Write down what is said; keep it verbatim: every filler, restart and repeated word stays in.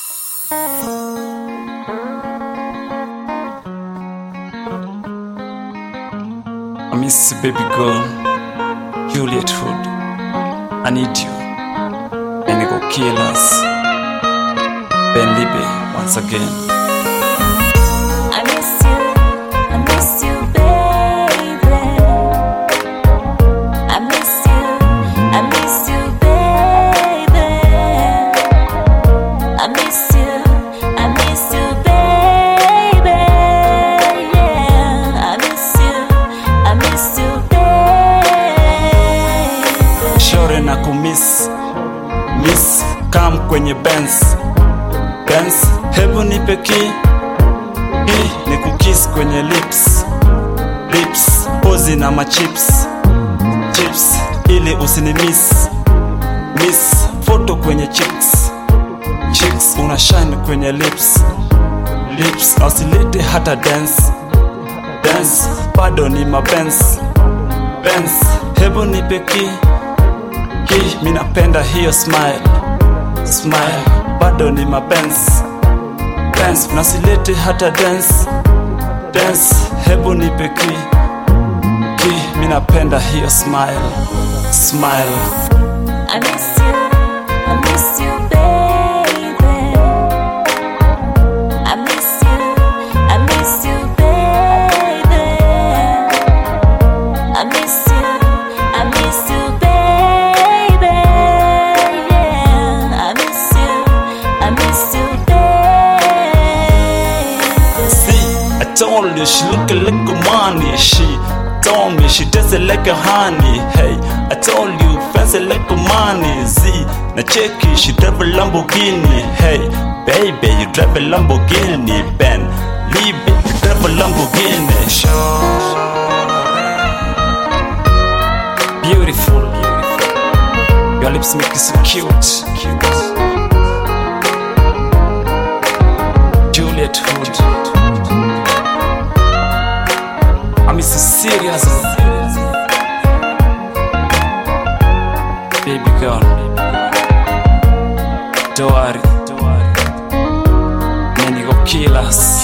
I miss you, baby girl, Juliet Hood. I need you. And you go kill us. Ben Libe once again. I miss you, I miss you, baby. I miss you, I miss you, baby. I miss you, I miss you, baby. Yeah, I miss you, I miss you, baby. Shore na kumiss, miss, come kwenye Benz. Benz, hebu nipe key. Hii ni kukiss kwenye lips. Lips, pozi na machips. Chips, ili usinimiss. Miss, photo kwenye chicks. Chicks, una shine kwenye lips. Lips, usilete hata dance. Dance, bado ni mabenz. Benz, hebu nipe key. Key, minapenda hiyo smile. Smile, bado ni mabenz. Dance, nasilete hata dance. Dance, hebu nipe key. Key, minapenda hiyo smile. Smile. I miss you, I miss you, baby. I miss you, I miss you, baby. I miss you, I miss you, baby. Yeah, I miss you, I miss you, baby. See, I told you she look like a money. She told me she tastes like a honey. Hey, I told you fancy like a money. Z, na cheki she drive a Lamborghini. Hey, baby you drive a Lamborghini. Ben, Libe, you drive a Lamborghini. Beautiful, your lips make you so cute. Juliet Hood, I'm so serious, baby girl. Don't worry, man, you go kill us.